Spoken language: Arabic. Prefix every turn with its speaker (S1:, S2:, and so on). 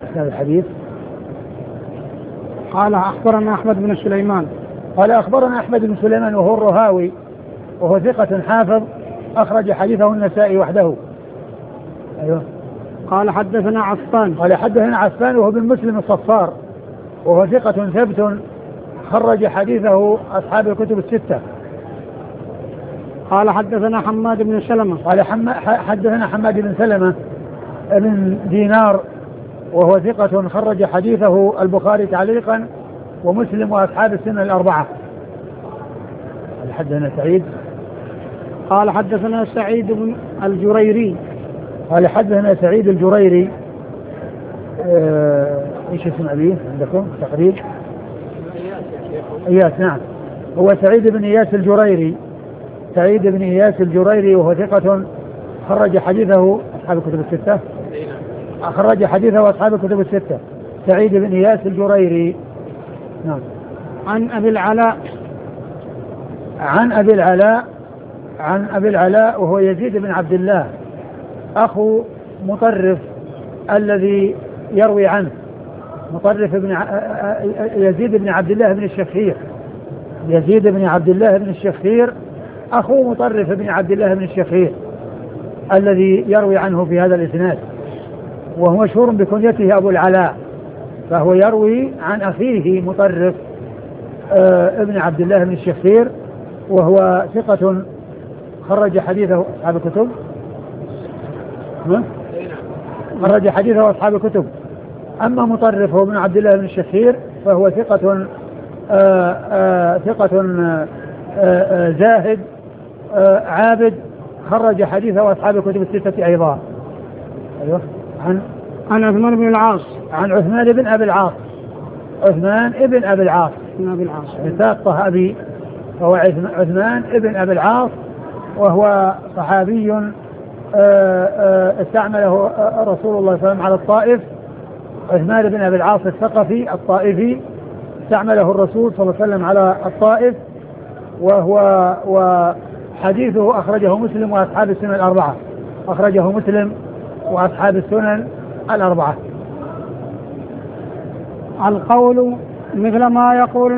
S1: إسناد الحديث.
S2: قال أخبرنا أحمد بن سليمان.
S1: قال أخبرنا أحمد بن سليمان وهو الرهاوي وهو ثقة حافظ أخرج حديثه النسائي وحده. أيوه.
S2: قال حدثنا عفان.
S1: قال حدثنا عفان وهو بن مسلم الصفار وهو ثقة ثبت خرج حديثه أصحاب الكتب الستة.
S2: قال حدثنا حماد بن سلمة.
S1: قال حدثنا حماد بن سلمة بن دينار وهو ثقة خرج حديثه البخاري تعليقا ومسلم وأصحاب السنة الأربعة. قال حدثنا سعيد.
S2: قال حدثنا سعيد بن الجريري.
S1: قال حدثنا سعيد الجريري. ايش اسم أبيه عندكم تقريب؟ إياس. نعم هو سعيد بن إياس الجريري. سعيد بن إياس الجريري وهو ثقة خرج حديثه أصحاب الكتب الستة. خرج حديثه أصحاب الكتب الستة. سعيد بن إياس الجريري. نعم.
S2: عن أبي العلاء.
S1: عن أبي العلاء وهو يزيد بن عبد الله أخو مطرف الذي يروي عنه. مطرف يزيد بن عبد الله بن الشخير. يزيد بن عبد الله بن الشخير أخو مطرف بن عبد الله بن الشخير الذي يروي عنه في هذا الإسناد وهو مشهور بكنيته أبو العلاء فهو يروي عن أخيه مطرف ابن عبد الله بن الشخير وهو ثقة خرج حديثه أصحاب الكتب. خرج حديثه أصحاب الكتب. أما مطرف هو ابن عبد الله بن الشخير فهو ثقة زاهد عابد خرج حديثه أصحاب الكتب الستة أيضا. أيوه.
S2: عن عثمان بن العاص.
S1: عن عثمان بن أبي العاص. عثمان ابن أبي العاص. بساطة أبي فهو عثمان ابن أبي العاص وهو صحابي استعمله رسول الله صلى الله عليه وسلم على الطائف. عثمان بن أبي العاص الثقفي الطائفي استعمله الرسول صلى الله عليه وسلم على الطائف وحديثه أخرجه مسلم وأصحاب السنن الأربعة. أخرجه مسلم وأصحاب السنن الأربعة.
S2: القول مثل ما يقول